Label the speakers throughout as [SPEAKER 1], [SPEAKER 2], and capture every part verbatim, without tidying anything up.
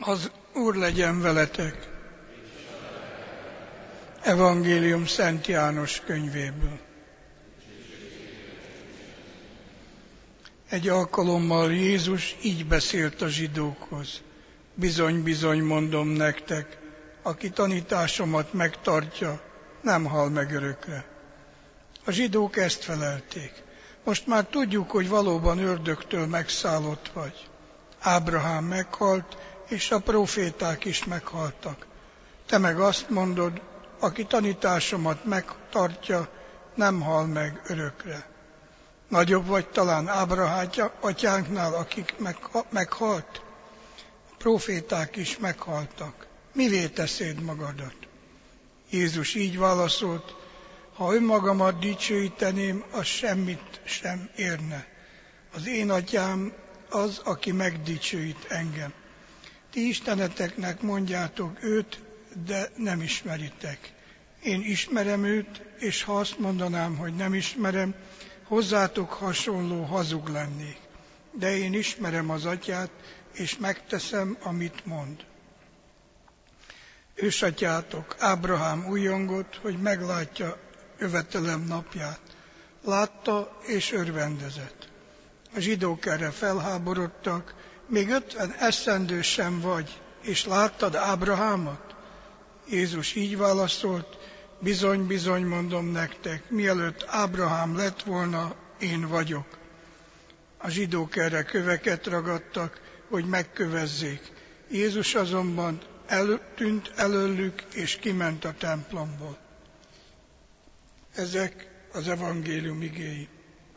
[SPEAKER 1] Az Úr legyen veletek. Evangélium Szent János könyvéből. Egy alkalommal Jézus így beszélt a zsidókhoz. Bizony, bizony mondom nektek, aki tanításomat megtartja, nem hal meg örökre. A zsidók ezt felelték. Most már tudjuk, hogy valóban ördögtől megszállott vagy. Ábrahám meghalt, és a próféták is meghaltak. Te meg azt mondod, aki tanításomat megtartja, nem hal meg örökre. Nagyobb vagy talán Ábrahám atyánknál, akik meghalt? A próféták is meghaltak. Mivé teszed magadat? Jézus így válaszolt, ha önmagamat dicsőíteném, az semmit sem érne. Az én atyám az, aki megdicsőít engem. Ti isteneteknek mondjátok őt, de nem ismeritek. Én ismerem őt, és ha azt mondanám, hogy nem ismerem, hozzátok hasonló hazug lennék. De én ismerem az atyát, és megteszem, amit mond. Ősatyátok, Ábrahám újongott, hogy meglátja jövetelem napját. Látta és örvendezett. A zsidók erre felháborodtak, még ötven esztendő sem vagy, és láttad Ábrahámot? Jézus így válaszolt, bizony, bizony mondom nektek, mielőtt Ábrahám lett volna, én vagyok. A zsidók erre köveket ragadtak, hogy megkövezzék. Jézus azonban eltűnt előlük, és kiment a templomból. Ezek az evangélium igéi.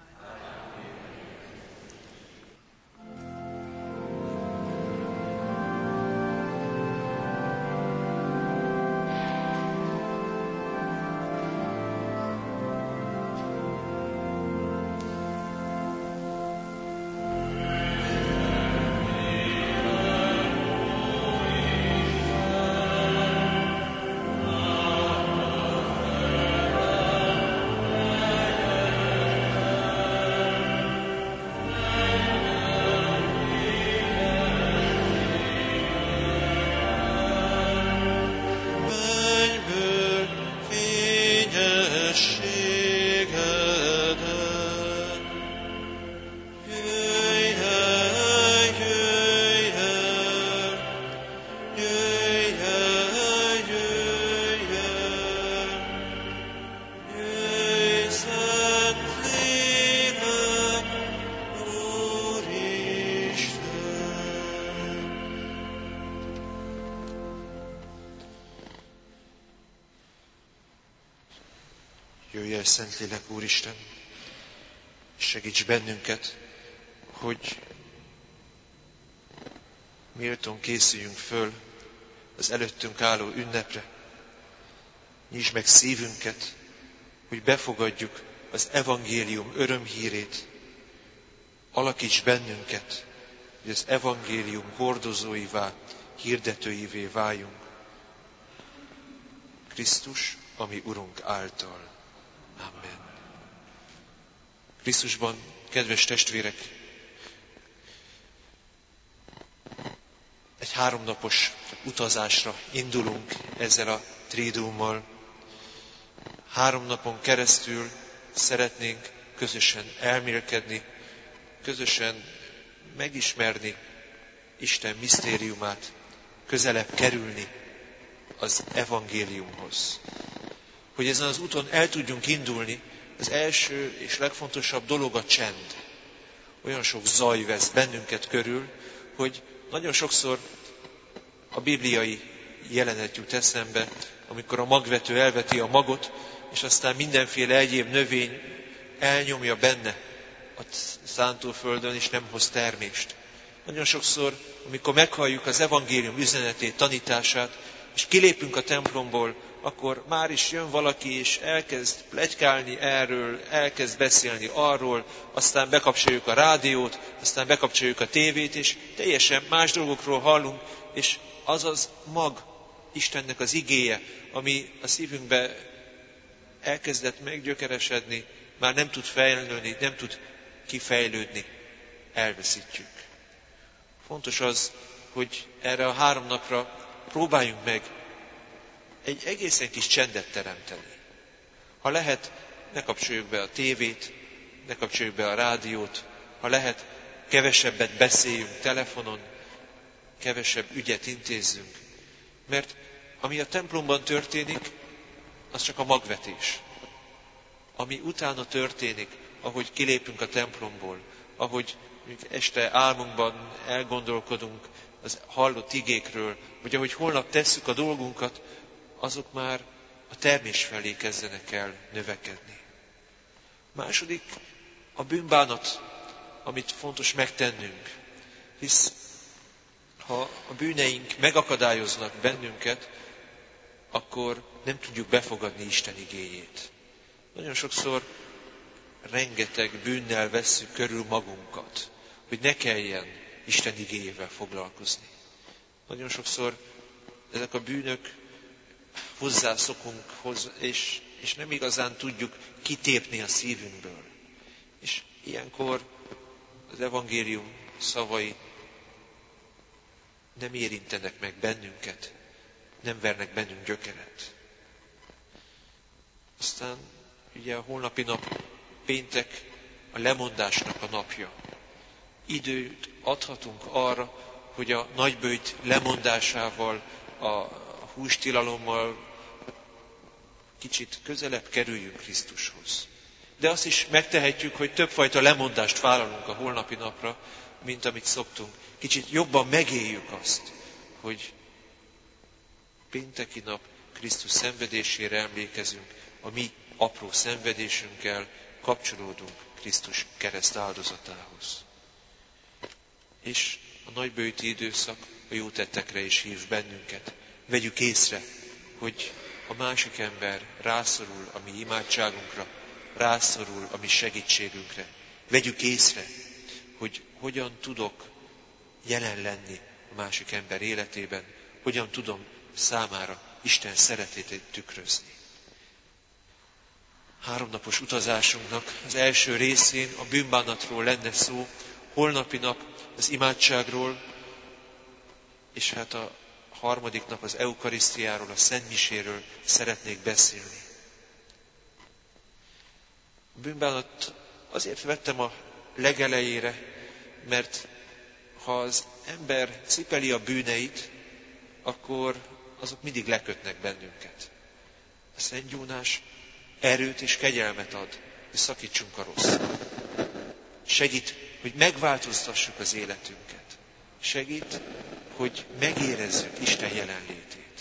[SPEAKER 2] Jöjj el, Szentlélek, Úristen, és segíts bennünket, hogy méltón készüljünk föl az előttünk álló ünnepre. Nyisd meg szívünket, hogy befogadjuk az evangélium örömhírét. Alakíts bennünket, hogy az evangélium hordozóivá, hirdetőivé váljunk. Krisztus, ami Urunk által. Amen. Krisztusban, kedves testvérek, egy háromnapos utazásra indulunk ezzel a triduummal. Három napon keresztül szeretnénk közösen elmélkedni, közösen megismerni Isten misztériumát, közelebb kerülni az evangéliumhoz. Hogy ezen az úton el tudjunk indulni, az első és legfontosabb dolog a csend. Olyan sok zaj vesz bennünket körül, hogy nagyon sokszor a bibliai jelenet jut eszembe, amikor a magvető elveti a magot, és aztán mindenféle egyéb növény elnyomja benne a szántóföldön, és nem hoz termést. Nagyon sokszor, amikor meghalljuk az evangélium üzenetét, tanítását, és kilépünk a templomból, akkor már is jön valaki, és elkezd pletykálni erről, elkezd beszélni arról, aztán bekapcsoljuk a rádiót, aztán bekapcsoljuk a tévét, és teljesen más dolgokról hallunk, és az az mag, Istennek az igéje, ami a szívünkbe elkezdett meggyökeresedni, már nem tud fejlődni, nem tud kifejlődni, elveszítjük. Fontos az, hogy erre a három napra próbáljunk meg egy egészen kis csendet teremteni. Ha lehet, ne kapcsoljuk be a tévét, ne kapcsoljuk be a rádiót, ha lehet, kevesebbet beszéljünk telefonon, kevesebb ügyet intézzünk. Mert ami a templomban történik, az csak a magvetés. Ami utána történik, ahogy kilépünk a templomból, ahogy este álmunkban elgondolkodunk az hallott igékről, vagy ahogy holnap tesszük a dolgunkat, azok már a termés felé kezdenek el növekedni. Második, a bűnbánat, amit fontos megtennünk. Hisz ha a bűneink megakadályoznak bennünket, akkor nem tudjuk befogadni Isten igéjét. Nagyon sokszor rengeteg bűnnel vesszük körül magunkat, hogy ne kelljen Isten igéjével foglalkozni. Nagyon sokszor ezek a bűnök hozzászokunk, és, és nem igazán tudjuk kitépni a szívünkből. És ilyenkor az evangélium szavai nem érintenek meg bennünket, nem vernek bennünk gyökeret. Aztán ugye a holnapi nap, péntek a lemondásnak a napja. Időt adhatunk arra, hogy a nagyböjt lemondásával, a hústilalommal kicsit közelebb kerüljünk Krisztushoz. De azt is megtehetjük, hogy többfajta lemondást vállalunk a holnapi napra, mint amit szoktunk. Kicsit jobban megéljük azt, hogy pénteki nap Krisztus szenvedésére emlékezünk, a mi apró szenvedésünkkel kapcsolódunk Krisztus kereszt áldozatához. És a nagyböjti időszak a jó tettekre is hív bennünket. Vegyük észre, hogy a másik ember rászorul a mi imádságunkra, rászorul a mi segítségünkre. Vegyük észre, hogy hogyan tudok jelen lenni a másik ember életében, hogyan tudom számára Isten szeretetét tükrözni. Háromnapos utazásunknak az első részén a bűnbánatról lenne szó, holnapi nap az imádságról, és hát a harmadik nap az eukarisztiáról, a szentmiséről szeretnék beszélni. A bűnbánat azért vettem a legelejére, mert ha az ember cipeli a bűneit, akkor azok mindig lekötnek bennünket. A szentgyónás erőt és kegyelmet ad, hogy szakítsunk a rosszat. Segít, hogy megváltoztassuk az életünket. Segít, hogy megérezzük Isten jelenlétét.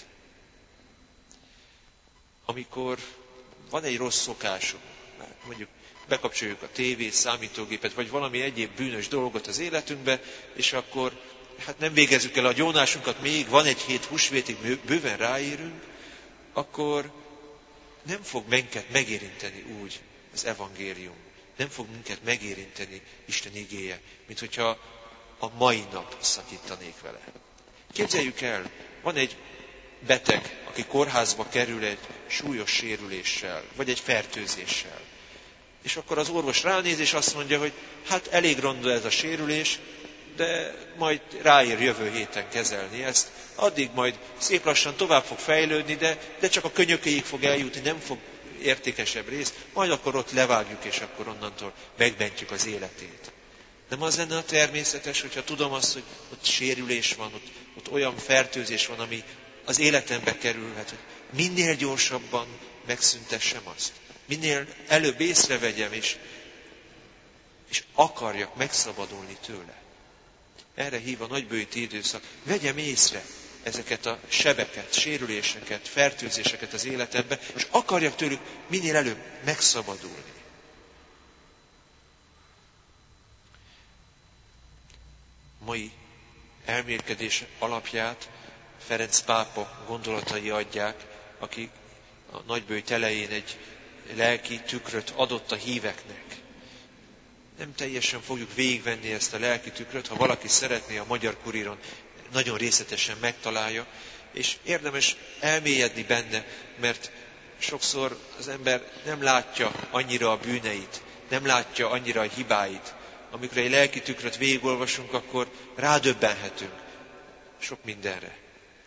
[SPEAKER 2] Amikor van egy rossz szokásunk, mondjuk bekapcsoljuk a tévét, számítógépet, vagy valami egyéb bűnös dolgot az életünkbe, és akkor hát nem végezzük el a gyónásunkat, még van egy hét húsvétig, bőven ráérünk, akkor nem fog minket megérinteni úgy az evangélium. Nem fog minket megérinteni Isten igéje, mint hogyha a mai nap szakítanék vele. Képzeljük el, van egy beteg, aki kórházba kerül egy súlyos sérüléssel, vagy egy fertőzéssel. És akkor az orvos ránéz, és azt mondja, hogy hát elég ronda ez a sérülés, de majd ráér jövő héten kezelni ezt. Addig majd szép lassan tovább fog fejlődni, de, de csak a könyökéig fog eljutni, nem fog értékesebb rész, majd akkor ott levágjuk, és akkor onnantól megmentjük az életét. Nem az lenne a természetes, hogyha tudom azt, hogy ott sérülés van, ott, ott olyan fertőzés van, ami az életembe kerülhet, hogy minél gyorsabban megszüntessem azt. Minél előbb észrevegyem, és, és akarjak megszabadulni tőle. Erre hív a nagyböjti időszak. Vegyem észre ezeket a sebeket, sérüléseket, fertőzéseket az életembe, és akarjak tőlük minél előbb megszabadulni. Mai elmélkedés alapját Ferenc pápa gondolatai adják, aki a nagyböjt elején egy lelki tükröt adott a híveknek. Nem teljesen fogjuk végigvenni ezt a lelki tükröt, ha valaki szeretné, a Magyar Kuríron nagyon részletesen megtalálja, és érdemes elmélyedni benne, mert sokszor az ember nem látja annyira a bűneit, nem látja annyira a hibáit. Amikor egy lelki tükröt végigolvasunk, akkor rádöbbenhetünk. sok mindenre.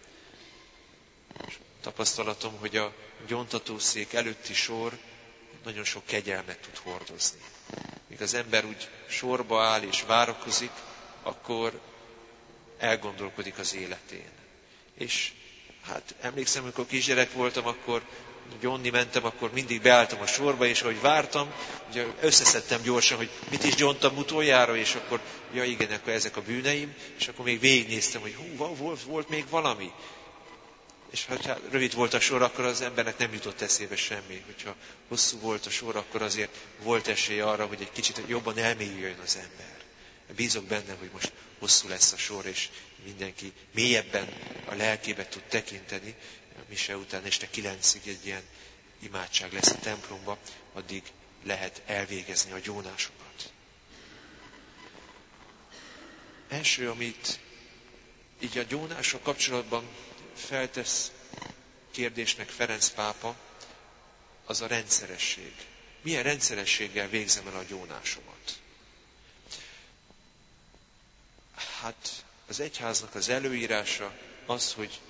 [SPEAKER 2] Tapasztalatom, hogy a gyóntatószék előtti sor nagyon sok kegyelmet tud hordozni. Míg az ember úgy sorba áll és várakozik, akkor elgondolkodik az életén. És hát emlékszem, amikor kisgyerek voltam, akkor gyónni mentem, akkor mindig beálltam a sorba, és ahogy vártam, ugye összeszedtem gyorsan, hogy mit is gyóntam utoljára, és akkor, ja igen, akkor ezek a bűneim, és akkor még végignéztem, hogy hú, volt, volt még valami. És ha hát rövid volt a sor, akkor az embernek nem jutott eszébe semmi. Hogyha hosszú volt a sor, akkor azért volt esély arra, hogy egy kicsit jobban elmélyüljön az ember. Bízok benne, hogy most hosszú lesz a sor, és mindenki mélyebben a lelkébe tud tekinteni. A mise után este kilencig egy ilyen imádság lesz a templomba, addig lehet elvégezni a gyónásokat. Első, amit így a gyónással kapcsolatban feltesz kérdésnek Ferenc pápa, az a rendszeresség. Milyen rendszerességgel végzem el a gyónásomat? Hát az egyháznak az előírása az, hogy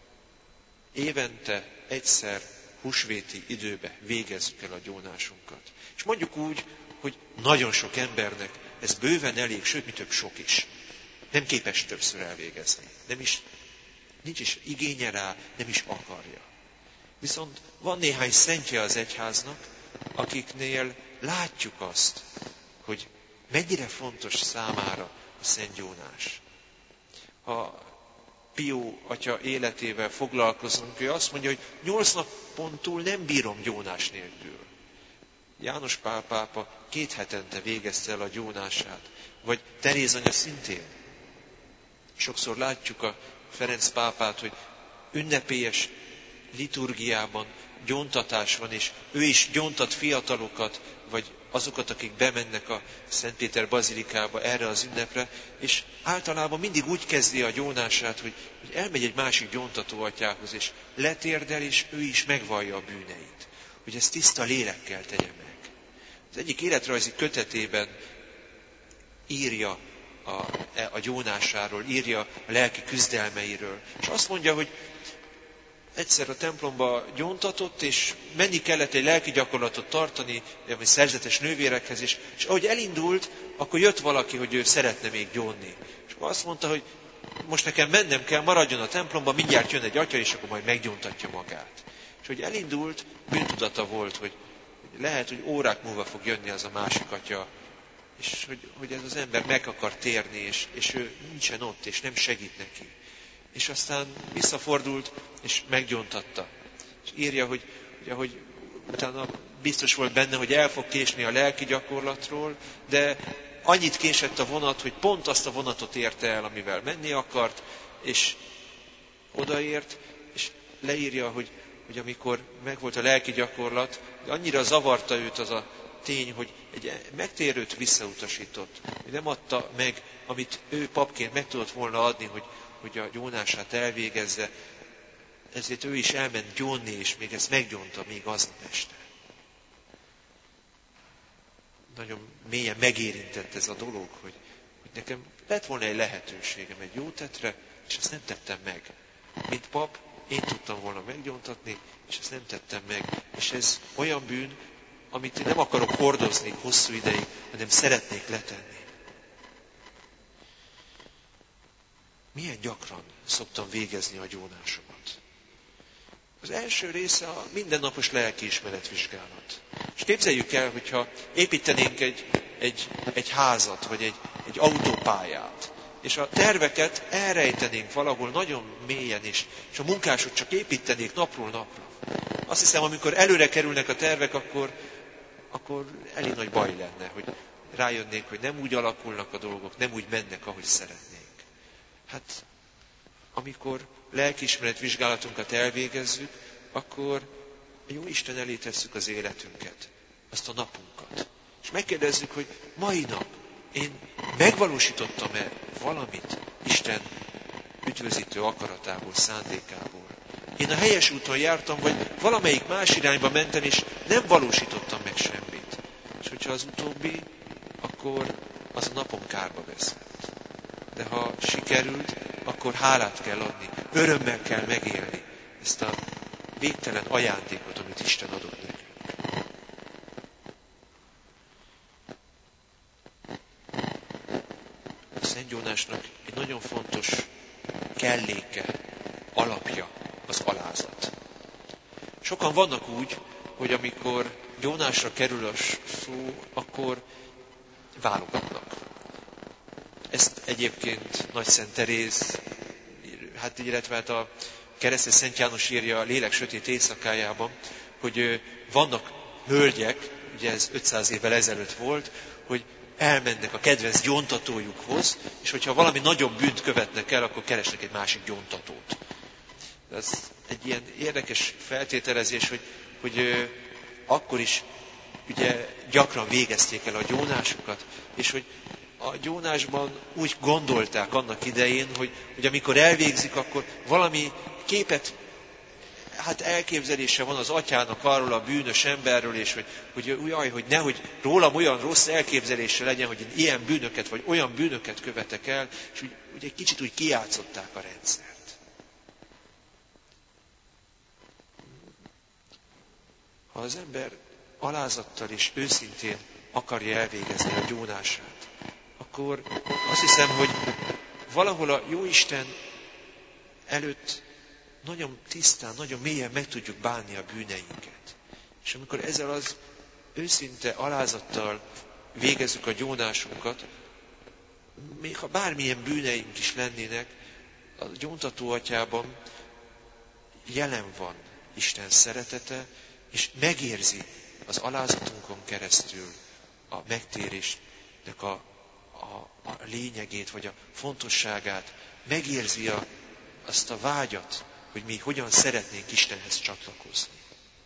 [SPEAKER 2] évente egyszer húsvéti időbe végezzük el a gyónásunkat. És mondjuk úgy, hogy nagyon sok embernek ez bőven elég, sőt, mi több sok is. Nem képes többször elvégezni. Nem is, nincs is igénye rá, nem is akarja. Viszont van néhány szentje az egyháznak, akiknél látjuk azt, hogy mennyire fontos számára a szentgyónás. Ha Pió atya életével foglalkozunk, ő azt mondja, hogy nyolc napon túl nem bírom gyónás nélkül. János Pál pápa két hetente végezte el a gyónását, vagy Teréz anya szintén. Sokszor látjuk a Ferenc pápát, hogy ünnepélyes liturgiában gyóntatás van, és ő is gyóntat fiatalokat, vagy azokat, akik bemennek a Szent Péter bazilikába erre az ünnepre, és általában mindig úgy kezdi a gyónását, hogy, hogy elmegy egy másik gyóntatóatyához, és letérdel, és ő is megvallja a bűneit. Hogy ezt tiszta lélekkel tegye meg. Az egyik életrajzi kötetében írja a, a gyónásáról, írja a lelki küzdelmeiről, és azt mondja, hogy egyszer a templomba gyóntatott, és menni kellett egy lelki gyakorlatot tartani, vagy szerzetes nővérekhez, és, és ahogy elindult, akkor jött valaki, hogy ő szeretne még gyónni. És akkor azt mondta, hogy most nekem mennem kell, maradjon a templomba, mindjárt jön egy atya, és akkor majd meggyóntatja magát. És hogy elindult, bűntudata volt, hogy lehet, hogy órák múlva fog jönni az a másik atya, és hogy, hogy ez az ember meg akar térni, és, és ő nincsen ott, és nem segít neki. És aztán visszafordult, és meggyóntatta. És írja, hogy, hogy ahogy utána biztos volt benne, hogy el fog késni a lelki gyakorlatról, de annyit késett a vonat, hogy pont azt a vonatot érte el, amivel menni akart, és odaért, és leírja, hogy, hogy amikor megvolt a lelki gyakorlat, de annyira zavarta őt az a tény, hogy egy megtérőt visszautasított, hogy nem adta meg, amit ő papként meg tudott volna adni, hogy hogy a gyónását elvégezze, ezért ő is elment gyónni, és még ezt meggyónta még aznap este. Nagyon mélyen megérintett ez a dolog, hogy, hogy nekem lett volna egy lehetőségem egy jó tetre, és ezt nem tettem meg. Mint pap, én tudtam volna meggyóntatni, és ezt nem tettem meg. És ez olyan bűn, amit én nem akarok hordozni hosszú ideig, hanem szeretnék letenni. Milyen gyakran szoktam végezni a gyónásomat? Az első része a mindennapos lelkiismeretvizsgálat. És képzeljük el, hogyha építenénk egy, egy, egy házat, vagy egy, egy autópályát, és a terveket elrejtenénk valahol nagyon mélyen is, és a munkások csak építenék napról napra. Azt hiszem, amikor előre kerülnek a tervek, akkor, akkor elég nagy baj lenne, hogy rájönnénk, hogy nem úgy alakulnak a dolgok, nem úgy mennek, ahogy szeretnénk. Hát, amikor lelkiismeret vizsgálatunkat elvégezzük, akkor a jó Isten elé tesszük az életünket, azt a napunkat. És megkérdezzük, hogy mai nap én megvalósítottam-e valamit Isten üdvözítő akaratából, szándékából. Én a helyes úton jártam, vagy valamelyik más irányba mentem, és nem valósítottam meg semmit. És hogyha az utóbbi, akkor az a napom kárba veszett. De ha sikerült, akkor hálát kell adni, örömmel kell megélni ezt a végtelen ajándékot, amit Isten adott nekünk. A Szent Jónásnak egy nagyon fontos kelléke, alapja az alázat. Sokan vannak úgy, hogy amikor Jónásra kerül a szó, akkor válogatnak. Ezt egyébként Nagy Szent Teréz, hát illetve hát a keresztes Szent János írja a Lélek sötét éjszakájában, hogy vannak hölgyek, ugye ez ötszáz évvel ezelőtt volt, hogy elmennek a kedvenc gyóntatójukhoz, és hogyha valami nagyobb bűnt követnek el, akkor keresnek egy másik gyóntatót. Ez egy ilyen érdekes feltételezés, hogy, hogy akkor is ugye gyakran végezték el a gyónásokat, és hogy a gyónásban úgy gondolták annak idején, hogy, hogy amikor elvégzik, akkor valami képet, hát elképzelése van az atyának arról a bűnös emberről, és hogy, hogy jaj, hogy nehogy rólam olyan rossz elképzelése legyen, hogy én ilyen bűnöket, vagy olyan bűnöket követek el, és úgy, úgy egy kicsit úgy kijátszották a rendszert. Ha az ember alázattal és őszintén akarja elvégezni a gyónását, akkor azt hiszem, hogy valahol a Jóisten előtt nagyon tisztán, nagyon mélyen meg tudjuk bánni a bűneinket. És amikor ezzel az őszinte alázattal végezzük a gyónásunkat, még ha bármilyen bűneink is lennének, a gyóntató atyában jelen van Isten szeretete, és megérzi az alázatunkon keresztül a megtérésnek a, a, a lényegét, vagy a fontosságát, megérzi a, azt a vágyat, hogy mi hogyan szeretnénk Istenhez csatlakozni.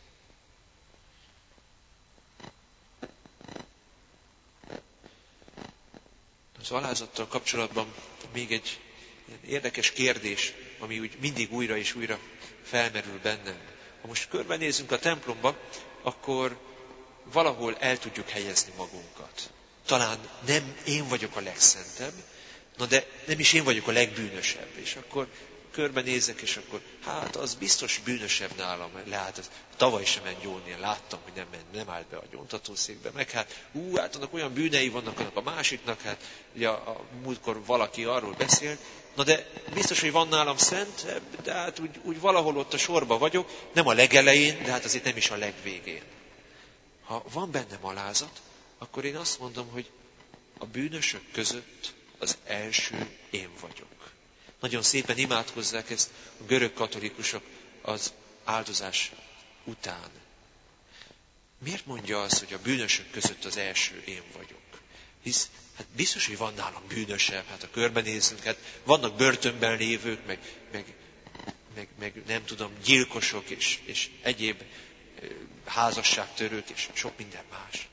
[SPEAKER 2] Az alázattal kapcsolatban még egy érdekes kérdés, ami úgy mindig újra és újra felmerül bennem. Ha most körbenézünk a templomba, akkor valahol el tudjuk helyezni magunkat. Talán nem én vagyok a legszentebb, na de nem is én vagyok a legbűnösebb. És akkor körbenézek, és akkor hát az biztos bűnösebb nálam. Lehet, az, tavaly sem ment gyónni, én láttam, hogy nem, ment, nem állt be a gyóntatószékbe. Meg hát, ú, hát annak olyan bűnei vannak annak a másiknak, hát ugye a, a múltkor valaki arról beszélt, na de biztos, hogy van nálam szent, de hát úgy, úgy valahol ott a sorba vagyok, nem a legelején, de hát azért nem is a legvégén. Ha van bennem alázat, akkor én azt mondom, hogy a bűnösök között az első én vagyok. Nagyon szépen imádkozzák ezt a görög katolikusok az áldozás után. Miért mondja azt, hogy a bűnösök között az első én vagyok? Hisz hát biztos, hogy van nálam bűnösebb, hát ha körbenézünk, hát vannak börtönben lévők, meg, meg, meg, meg nem tudom, gyilkosok és, és egyéb házasságtörők és sok minden más.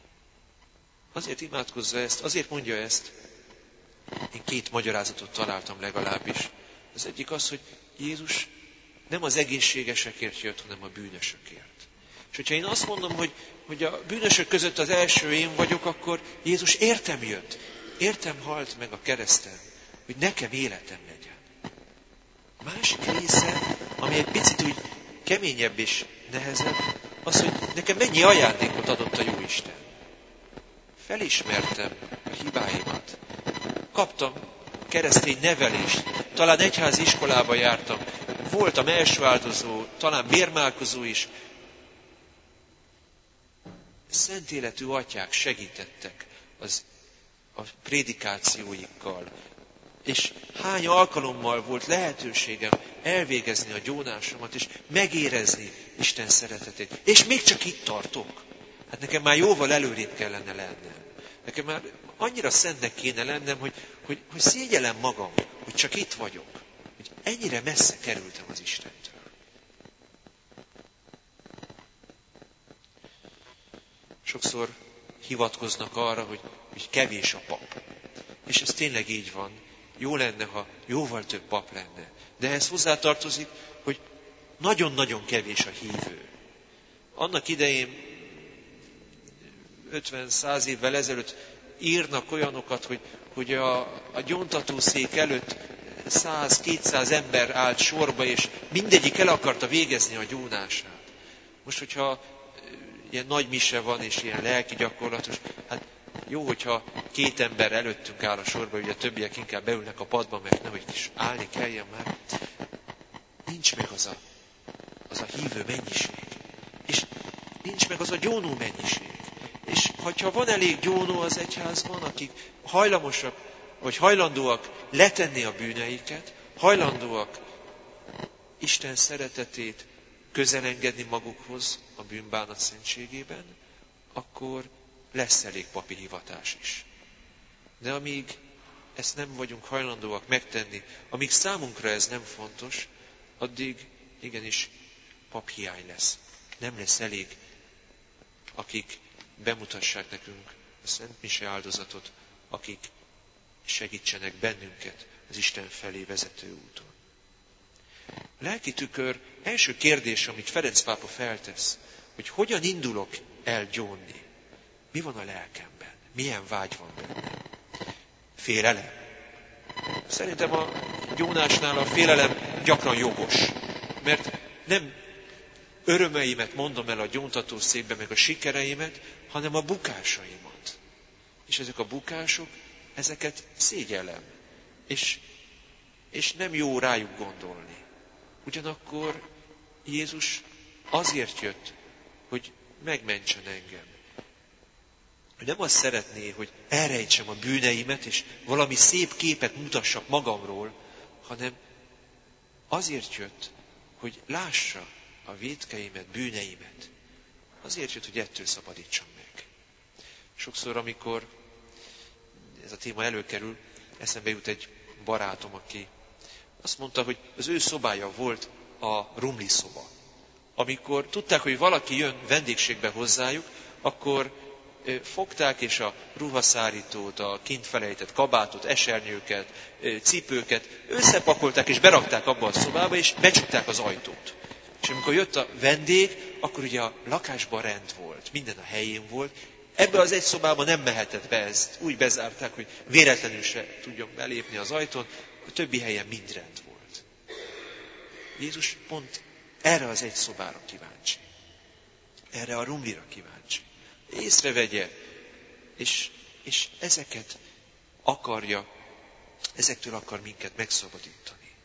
[SPEAKER 2] Azért imádkozza ezt, azért mondja ezt, én két magyarázatot találtam legalábbis. Az egyik az, hogy Jézus nem az egészségesekért jött, hanem a bűnösökért. És hogyha én azt mondom, hogy, hogy a bűnösök között az első én vagyok, akkor Jézus értem jött. Értem halt meg a kereszten, hogy nekem életem legyen. A másik része, ami egy picit úgy keményebb és nehezebb, az, hogy nekem mennyi ajándékot adott a Jóisten. Felismertem a hibáimat. Kaptam keresztény nevelést, talán egyházi iskolába jártam, voltam első áldozó, talán bérmálkozó is. Szent életű atyák segítettek az, a prédikációikkal, és hány alkalommal volt lehetőségem elvégezni a gyónásomat, és megérezni Isten szeretetét. És még csak itt tartok. Hát nekem már jóval előrébb kellene lennem. Nekem már annyira szentnek kéne lennem, hogy, hogy, hogy szégyellem magam, hogy csak itt vagyok. Hogy ennyire messze kerültem az Istentől. Sokszor hivatkoznak arra, hogy, hogy kevés a pap. És ez tényleg így van. Jó lenne, ha jóval több pap lenne. De ehhez hozzátartozik, hogy nagyon-nagyon kevés a hívő. Annak idején ötven-száz évvel ezelőtt írnak olyanokat, hogy, hogy a, a gyóntatószék előtt száz-kétszáz ember állt sorba, és mindegyik el akarta végezni a gyónását. Most, hogyha ilyen nagy mise van, és ilyen lelki gyakorlatos, hát jó, hogyha két ember előttünk áll a sorba, ugye a többiek inkább beülnek a padba, mert nehogy is állni kelljen már. Nincs meg az a, az a hívő mennyiség. És nincs meg az a gyónó mennyiség. És ha van elég gyónó az egyházban, akik hajlamosak, vagy hajlandóak letenni a bűneiket, hajlandóak Isten szeretetét közel engedni magukhoz a bűnbánat szentségében, akkor lesz elég papi hivatás is. De amíg ezt nem vagyunk hajlandóak megtenni, amíg számunkra ez nem fontos, addig igenis paphiány lesz. Nem lesz elég, akik bemutassák nekünk a Szent Mise áldozatot, akik segítsenek bennünket az Isten felé vezető úton. A lelki tükör első kérdés, amit Ferenc pápa feltesz, hogy hogyan indulok el gyónni. Mi van a lelkemben? Milyen vágy van bennem? Félelem. Szerintem a gyónásnál a félelem gyakran jogos, mert nem örömeimet mondom el a gyóntatószékbe, meg a sikereimet, hanem a bukásaimat. És ezek a bukások, ezeket szégyellem, és, és nem jó rájuk gondolni. Ugyanakkor Jézus azért jött, hogy megmentsen engem. Hogy nem azt szeretné, hogy elrejtsem a bűneimet, és valami szép képet mutassak magamról, hanem azért jött, hogy lássa a vétkeimet, bűneimet. Azért jött, hogy ettől szabadítsam meg. Sokszor, amikor ez a téma előkerül, eszembe jut egy barátom, aki azt mondta, hogy az ő szobája volt a rumli szoba. Amikor tudták, hogy valaki jön vendégségbe hozzájuk, akkor fogták, és a ruhaszárítót, a kint felejtett kabátot, esernyőket, cipőket összepakolták, és berakták abba a szobába, és becsukták az ajtót. És amikor jött a vendég, akkor ugye a lakásban rend volt, minden a helyén volt. Ebbe az egy szobába nem mehetett be, ezt úgy bezárták, hogy véletlenül se tudjon belépni az ajtón, a többi helyen mind rend volt. Jézus pont erre az egy szobára kíváncsi. Erre a rumlira kíváncsi. Észrevegye, és, és ezeket akarja, ezektől akar minket megszabadítani.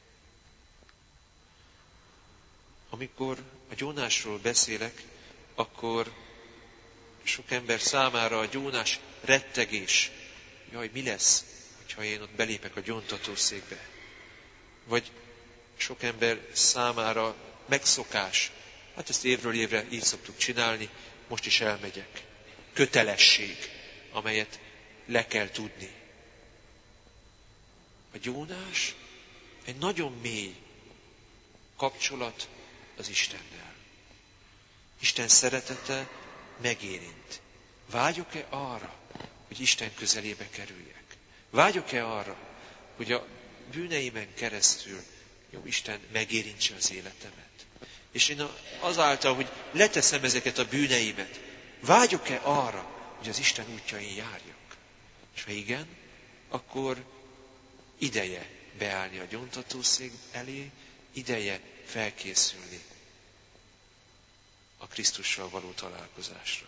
[SPEAKER 2] Amikor a gyónásról beszélek, akkor sok ember számára a gyónás rettegés. Jaj, mi lesz, hogyha én ott belépek a gyóntatószékbe? Vagy sok ember számára megszokás. Hát ezt évről évre így szoktuk csinálni, most is elmegyek. Kötelesség, amelyet le kell tudni. A gyónás egy nagyon mély kapcsolat az Istennel. Isten szeretete megérint. Vágyok-e arra, hogy Isten közelébe kerüljek? Vágyok-e arra, hogy a bűneimen keresztül jó Isten megérintse az életemet? És én azáltal, hogy leteszem ezeket a bűneimet, vágyok-e arra, hogy az Isten útjain járjak? És ha igen, akkor ideje beállni a gyóntatószék elé, ideje felkészülni a Krisztussal való találkozásra.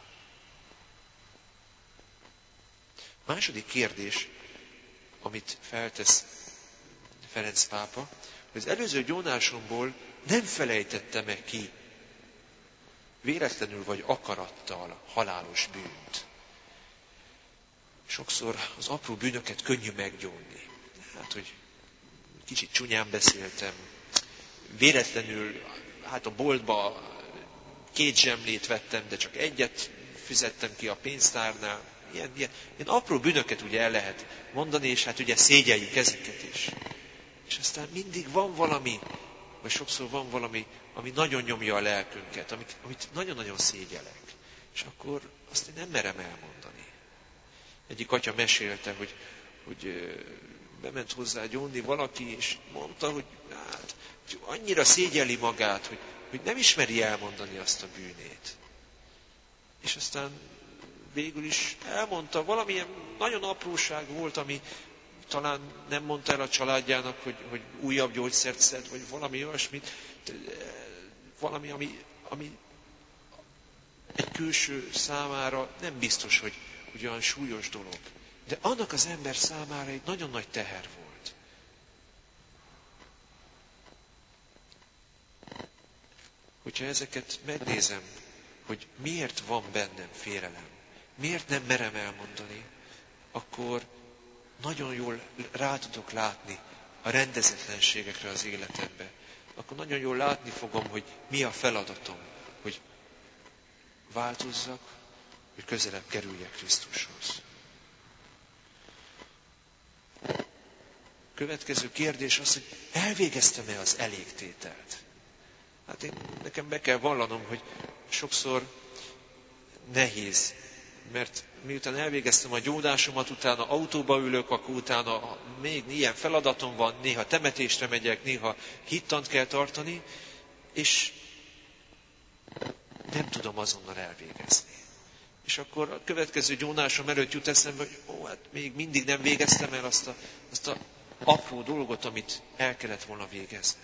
[SPEAKER 2] A második kérdés, amit feltesz Ferenc pápa, hogy az előző gyónásomból nem felejtettem-e ki véletlenül vagy akarattal halálos bűnt. Sokszor az apró bűnöket könnyű meggyónni. Hát, hogy kicsit csúnyán beszéltem, véletlenül hát a boltba két zsemlét vettem, de csak egyet fizettem ki a pénztárnál. Ilyen, ilyen, ilyen apró bűnöket ugye el lehet mondani, és hát ugye szégyeljük ezeket is. És aztán mindig van valami, vagy sokszor van valami, ami nagyon nyomja a lelkünket, amit, amit nagyon-nagyon szégyelek. És akkor azt én nem merem elmondani. Egyik atya mesélte, hogy, hogy bement hozzá gyónni valaki, és mondta, hogy hát, hogy annyira szégyeli magát, hogy, hogy nem ismeri elmondani azt a bűnét. És aztán végül is elmondta, valamilyen nagyon apróság volt, ami talán nem mondta el a családjának, hogy, hogy újabb gyógyszert szed, vagy valami olyasmit, valami, ami, ami egy külső számára nem biztos, hogy, hogy olyan súlyos dolog. De annak az ember számára egy nagyon nagy teher volt. Hogyha ezeket megnézem, hogy miért van bennem félelem, miért nem merem elmondani, akkor nagyon jól rá tudok látni a rendezetlenségekre az életembe. Akkor nagyon jól látni fogom, hogy mi a feladatom, hogy változzak, hogy közelebb kerüljek Krisztushoz. Következő kérdés az, hogy elvégeztem-e az elégtételt? Hát én, nekem be kell vallanom, hogy sokszor nehéz, mert miután elvégeztem a gyógyulásomat, utána autóba ülök, akkor utána még ilyen feladatom van, néha temetésre megyek, néha hittant kell tartani, és nem tudom azonnal elvégezni. És akkor a következő gyónásom előtt jut eszembe, hogy ó, hát még mindig nem végeztem el azt a, azt a apró dolgot, amit el kellett volna végezni.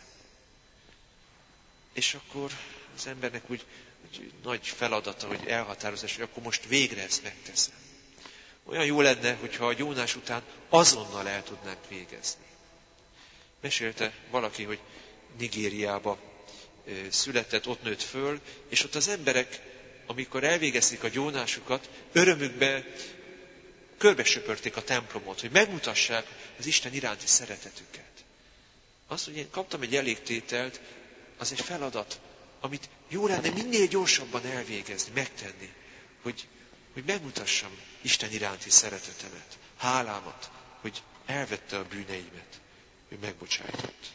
[SPEAKER 2] És akkor az embernek úgy, úgy nagy feladata, hogy elhatározás, hogy akkor most végre ezt megteszem. Olyan jó lenne, hogyha a gyónás után azonnal el tudnánk végezni. Mesélte valaki, hogy Nigériába született, ott nőtt föl, és ott az emberek, amikor elvégezték a gyónásukat, örömükbe körbesöpörték a templomot, hogy megmutassák az Isten iránti szeretetüket. Azt, hogy én kaptam egy elégtételt, az egy feladat, amit jó lenne minél gyorsabban elvégezni, megtenni, hogy, hogy megmutassam Isten iránti szeretetemet, hálámat, hogy elvette a bűneimet, hogy megbocsájtott.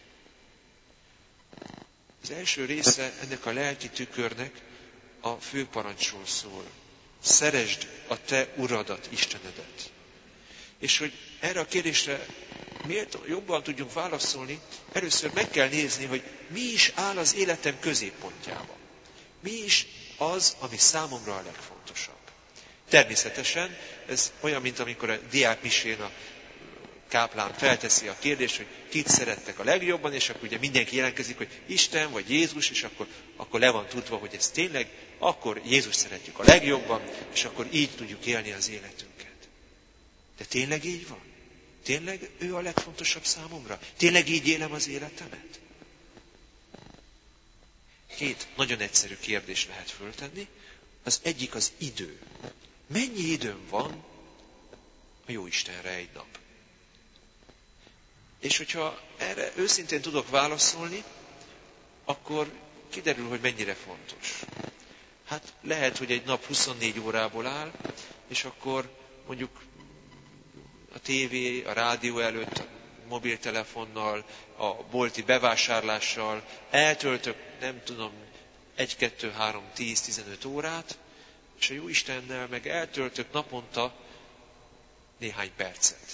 [SPEAKER 2] Az első része ennek a lelki tükörnek a főparancsról szól. Szeresd a te uradat, Istenedet. És hogy erre a kérdésre miért jobban tudjunk válaszolni, először meg kell nézni, hogy mi is áll az életem középpontjában. Mi is az, ami számomra a legfontosabb. Természetesen ez olyan, mint amikor a diákmisén a káplán felteszi a kérdést, hogy kit szerettek a legjobban, és akkor ugye mindenki jelentkezik, hogy Isten vagy Jézus, és akkor, akkor le van tudva, hogy ez tényleg, akkor Jézus szeretjük a legjobban, és akkor így tudjuk élni az életünket. De tényleg így van? Tényleg ő a legfontosabb számomra? Tényleg így élem az életemet? Két nagyon egyszerű kérdést lehet föltenni. Az egyik az idő. Mennyi időm van a Jóistenre egy nap? És hogyha erre őszintén tudok válaszolni, akkor kiderül, hogy mennyire fontos. Hát lehet, hogy egy nap huszonnégy órából áll, és akkor mondjuk a tévé, a rádió előtt, a mobiltelefonnal, a bolti bevásárlással eltöltök, nem tudom, egy, kettő, három, tíz, tizenöt órát, és a Jóistennel meg eltöltök naponta néhány percet.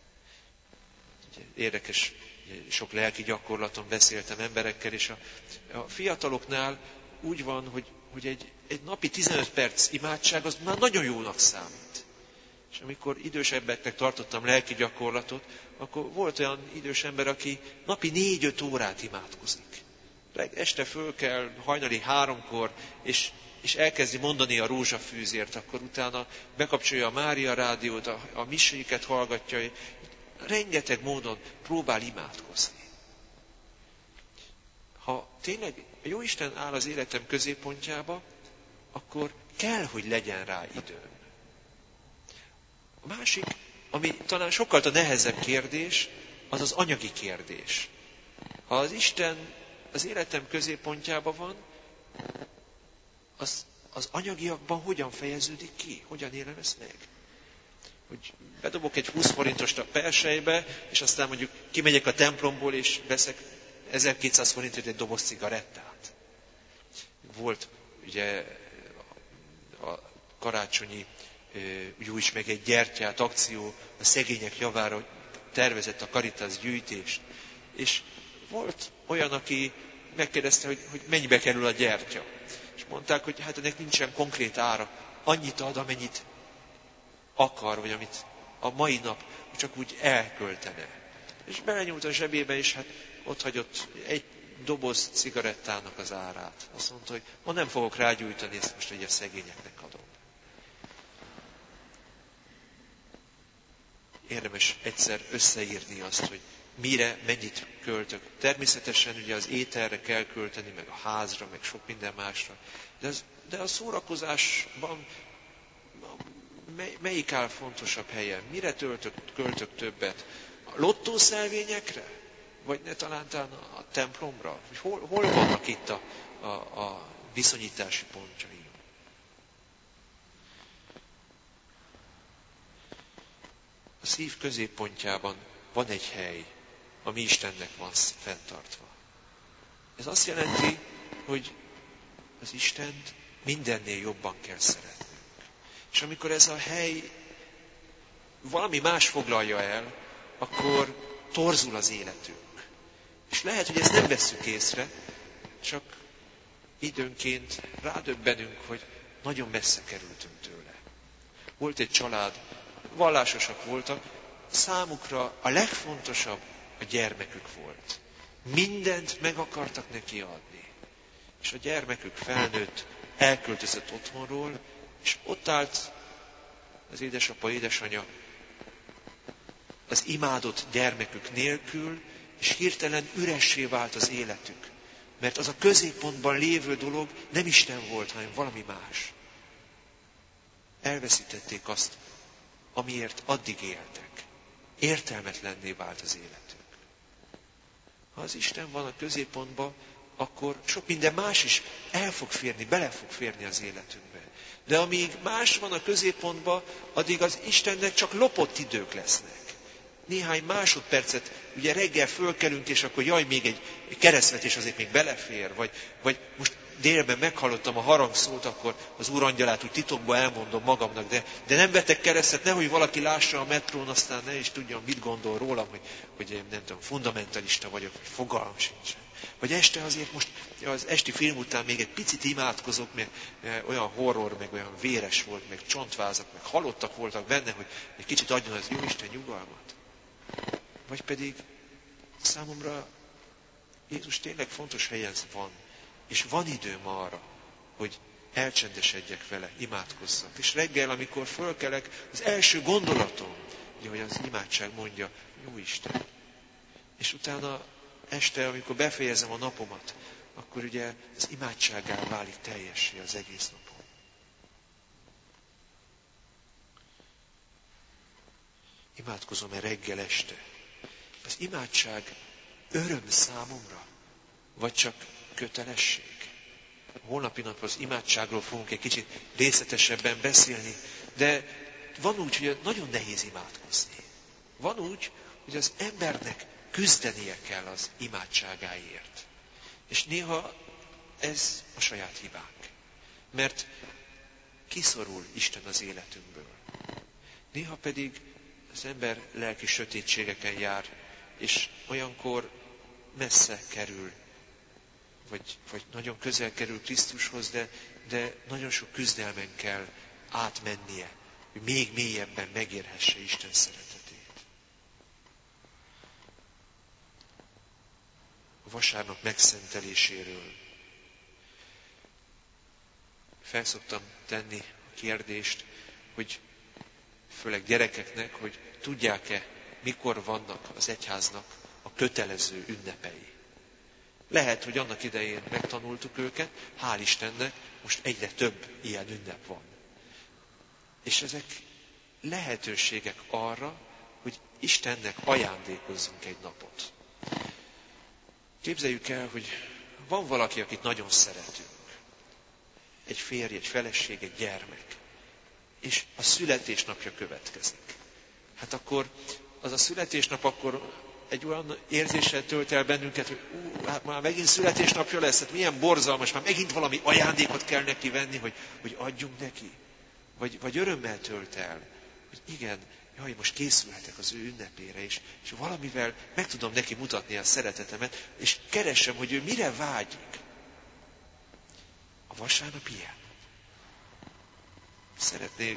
[SPEAKER 2] Érdekes, sok lelki gyakorlaton beszéltem emberekkel, és a, a fiataloknál úgy van, hogy, hogy egy, egy napi tizenöt perc imádság az már nagyon jónak számít. És amikor idősebbeknek tartottam lelki gyakorlatot, akkor volt olyan idős ember, aki napi négy-öt órát imádkozik. Este föl kell hajnali háromkor, és, és elkezdi mondani a rózsafűzért, akkor utána bekapcsolja a Mária rádiót, a, a miséket hallgatja, rengeteg módon próbál imádkozni. Ha tényleg a Jóisten áll az életem középpontjába, akkor kell, hogy legyen rá időm. A másik, ami talán sokkal a nehezebb kérdés, az az anyagi kérdés. Ha az Isten az életem középpontjában van, az, az anyagiakban hogyan fejeződik ki? Hogyan élem ezt meg? Hogy bedobok egy húsz forintost a persejbe, és aztán mondjuk kimegyek a templomból, és veszek ezerkétszáz forintért egy doboz cigarettát. Volt ugye a karácsonyi Gyújts meg egy gyertyát akció a szegények javára, tervezett a Caritas gyűjtést. És volt olyan, aki megkérdezte, hogy, hogy mennyibe kerül a gyertya. És mondták, hogy hát ennek nincsen konkrét ára. Annyit ad, amennyit akar, vagy amit, a mai nap csak úgy elköltene. És belenyúlt a zsebébe, és hát ott hagyott egy doboz cigarettának az árát. Azt mondta, hogy ma nem fogok rágyújtani, ezt most egy a szegényeknek adom. Érdemes egyszer összeírni azt, hogy mire, mennyit költök. Természetesen ugye az ételre kell költeni, meg a házra, meg sok minden másra. De, az, de a szórakozásban mely, melyik áll fontosabb helyen? Mire töltök, költök többet? A lottószelvényekre? Vagy ne talán a templomra? Hol, hol vannak itt a, a, a viszonyítási pontjai? A szív középpontjában van egy hely, ami Istennek van fenntartva. Ez azt jelenti, hogy az Istent mindennél jobban kell szeretnünk. És amikor ez a hely valami más foglalja el, akkor torzul az életünk. És lehet, hogy ezt nem vesszük észre, csak időnként rádöbbenünk, hogy nagyon messze kerültünk tőle. Volt egy család, vallásosak voltak, számukra a legfontosabb a gyermekük volt. Mindent meg akartak neki adni. És a gyermekük felnőtt, elköltözött otthonról, és ott állt az édesapa, édesanya az imádott gyermekük nélkül, és hirtelen üressé vált az életük. Mert az a középpontban lévő dolog nem Isten volt, hanem valami más. Elveszítették azt, amiért addig éltek. Értelmetlenné vált az életük. Ha az Isten van a középpontban, akkor sok minden más is el fog férni, bele fog férni az életünkbe. De amíg más van a középpontban, addig az Istennek csak lopott idők lesznek. Néhány másodpercet, ugye reggel fölkelünk, és akkor jaj, még egy keresztvetés azért még belefér, vagy, vagy most délben meghallottam a harangszót, akkor az Úr angyalát úgy titokban elmondom magamnak, de, de nem vetek keresztet, nehogy valaki lássa a metrón, aztán ne is tudjam, mit gondol rólam, hogy, hogy nem tudom, fundamentalista vagyok, vagy fogalmam sincsen. Vagy este azért most az esti film után még egy picit imádkozok, mert olyan horror, meg olyan véres volt, meg csontvázak, meg halottak voltak benne, hogy egy kicsit adjon az Jóisten nyugalmat. Vagy pedig számomra Jézus tényleg fontos helyen van, és van időm arra, hogy elcsendesedjek vele, imádkozzak. És reggel, amikor fölkelek, az első gondolatom, ugye, hogy az imádság mondja, jó Isten. És utána este, amikor befejezem a napomat, akkor ugye az imádsággá válik teljessé az egész napom. Imádkozom-e reggel este? Az imádság öröm számomra, vagy csak kötelesség? Holnapi nap az imádságról fogunk egy kicsit részletesebben beszélni, de van úgy, hogy nagyon nehéz imádkozni. Van úgy, hogy az embernek küzdenie kell az imádságáért. És néha ez a saját hibánk. Mert kiszorul Isten az életünkből. Néha pedig az ember lelki sötétségeken jár, és olyankor messze kerül, vagy, vagy nagyon közel kerül Krisztushoz, de, de nagyon sok küzdelmen kell átmennie, hogy még mélyebben megérhesse Isten szeretetét. A vasárnap megszenteléséről felszoktam tenni a kérdést, hogy főleg gyerekeknek, hogy tudják-e, mikor vannak az egyháznak a kötelező ünnepei. Lehet, hogy annak idején megtanultuk őket, hál' Istennek, most egyre több ilyen ünnep van. És ezek lehetőségek arra, hogy Istennek ajándékozzunk egy napot. Képzeljük el, hogy van valaki, akit nagyon szeretünk. Egy férj, egy feleség, egy gyermek. És a születésnapja következik. Hát akkor az a születésnap akkor egy olyan érzéssel tölt el bennünket, hogy ú, hát már megint születésnapja lesz, hát milyen borzalmas, már megint valami ajándékot kell neki venni, hogy, hogy adjunk neki. Vagy, vagy örömmel tölt el, hogy igen, jaj, most készülhetek az ő ünnepére, és, és valamivel meg tudom neki mutatni a szeretetemet, és keressem, hogy ő mire vágyik. A vasárnap ilyen. Szeretnék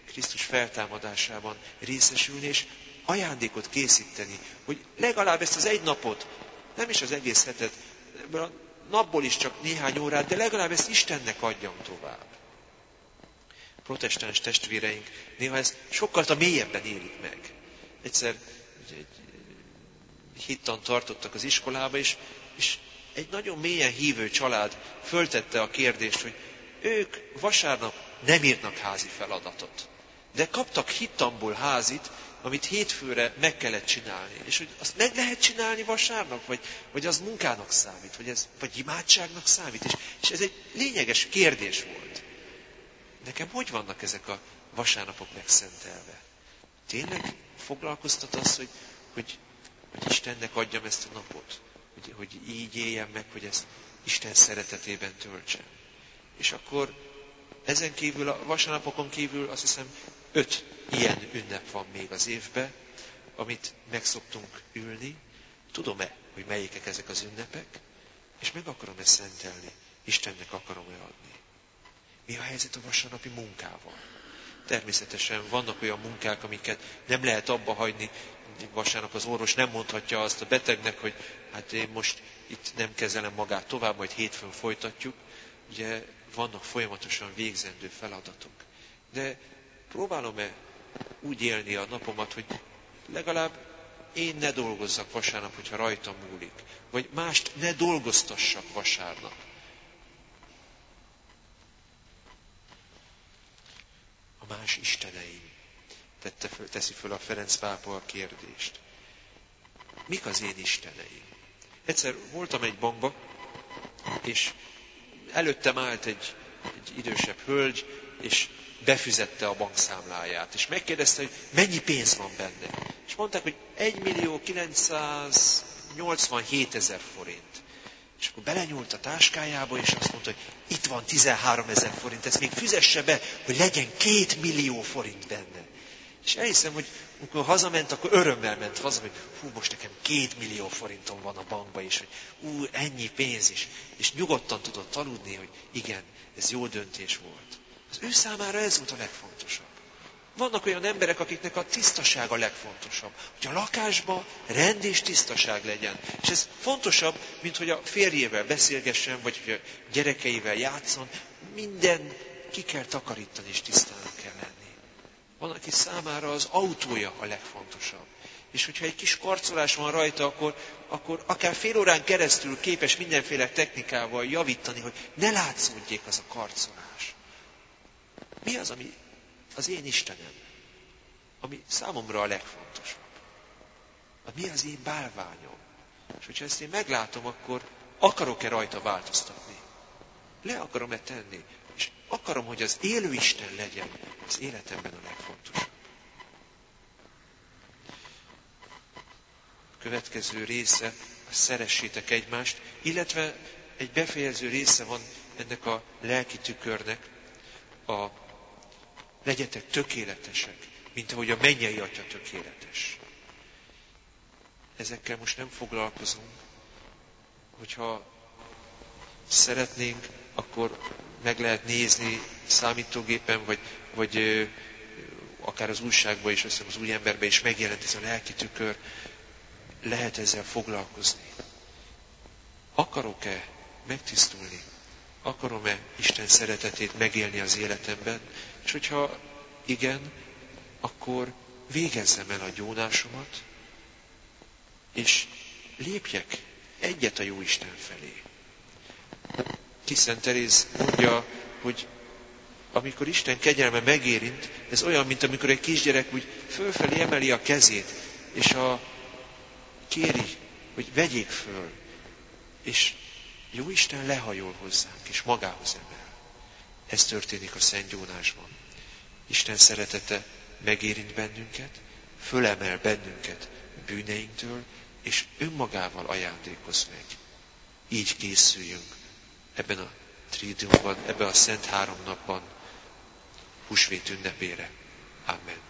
[SPEAKER 2] Krisztus feltámadásában részesülni, és ajándékot készíteni, hogy legalább ezt az egy napot, nem is az egész hetet, ebből a napból is csak néhány órát, de legalább ezt Istennek adjam tovább. Protestáns testvéreink néha ezt sokkal mélyebben élik meg. Egyszer egy hittant tartottak az iskolába, és, és egy nagyon mélyen hívő család föltette a kérdést, hogy ők vasárnap nem írnak házi feladatot, de kaptak hittamból házit, amit hétfőre meg kellett csinálni. És hogy azt meg lehet csinálni vasárnap, vagy, vagy az munkának számít, vagy, ez, vagy imádságnak számít. És, és ez egy lényeges kérdés volt. Nekem hogy vannak ezek a vasárnapok megszentelve? Tényleg foglalkoztat az, hogy, hogy, hogy Istennek adjam ezt a napot? Hogy, hogy így éljem meg, hogy ezt Isten szeretetében töltsem. És akkor ezen kívül, a vasárnapokon kívül azt hiszem öt ilyen ünnep van még az évben, amit meg szoktunk ülni. Tudom-e, hogy melyikek ezek az ünnepek? És meg akarom-e szentelni? Istennek akarom-e adni? Mi a helyzet a vasárnapi munkával? Természetesen vannak olyan munkák, amiket nem lehet abba hagyni. Vasárnap az orvos nem mondhatja azt a betegnek, hogy hát én most itt nem kezelem magát tovább, majd hétfőn folytatjuk. Ugye vannak folyamatosan végzendő feladatok. De próbálom-e úgy élni a napomat, hogy legalább én ne dolgozzak vasárnap, hogyha rajtam múlik. Vagy mást ne dolgoztassak vasárnap. A más isteneim. Tette föl, teszi föl a Ferenc pápa a kérdést. Mik az én isteneim? Egyszer voltam egy bankba, és előttem állt egy, egy idősebb hölgy, és befizette a bankszámláját, és megkérdezte, hogy mennyi pénz van benne. És mondták, hogy egymillió kilencszáznyolcvanhét ezer forint. És akkor belenyúlt a táskájába, és azt mondta, hogy itt van tizenhárom ezer forint, ezt még fizesse be, hogy legyen két millió forint benne. És elhiszem, hogy amikor hazament, akkor örömmel ment haza, hogy hú, most nekem két millió forintom van a bankba, és hogy ú, ennyi pénz is. És nyugodtan tudott aludni, hogy igen, ez jó döntés volt. Az ő számára ez volt a legfontosabb. Vannak olyan emberek, akiknek a tisztaság a legfontosabb. Hogy a lakásban rend és tisztaság legyen. És ez fontosabb, mint hogy a férjével beszélgessen, vagy hogy a gyerekeivel játszon. Minden ki kell takarítani, és tisztának kell lenni. Van, aki számára az autója a legfontosabb. És hogyha egy kis karcolás van rajta, akkor, akkor akár fél órán keresztül képes mindenféle technikával javítani, hogy ne látszódjék az a karcolás. Mi az, ami az én Istenem, ami számomra a legfontosabb? Mi az én bálványom? És hogyha ezt én meglátom, akkor akarok-e rajta változtatni? Le akarom-e tenni? És akarom, hogy az élő Isten legyen az életemben a legfontosabb. A következő része, a szeressétek egymást, illetve egy befejező része van ennek a lelki tükörnek, a legyetek tökéletesek, mint ahogy a mennyei Atya tökéletes. Ezekkel most nem foglalkozunk. Hogyha szeretnénk, akkor meg lehet nézni számítógépen, vagy, vagy ö, akár az újságban is, az új emberben is megjelent ez a lelki tükör. Lehet ezzel foglalkozni. Akarok-e megtisztulni? Akarom-e Isten szeretetét megélni az életemben? És hogyha igen, akkor végezzem el a gyónásomat, és lépjek egyet a Jóisten felé. Szent Teréz mondja, hogy amikor Isten kegyelme megérint, ez olyan, mint amikor egy kisgyerek úgy fölfelé emeli a kezét, és a kéri, hogy vegyék föl, és Jóisten lehajol hozzánk, és magához emel. Ez történik a Szent Gyónásban. Isten szeretete megérint bennünket, fölemel bennünket bűneinktől, és önmagával ajándékoz meg. Így készüljünk ebben a tridiumban, ebben a Szent Három napban húsvét ünnepére. Amen.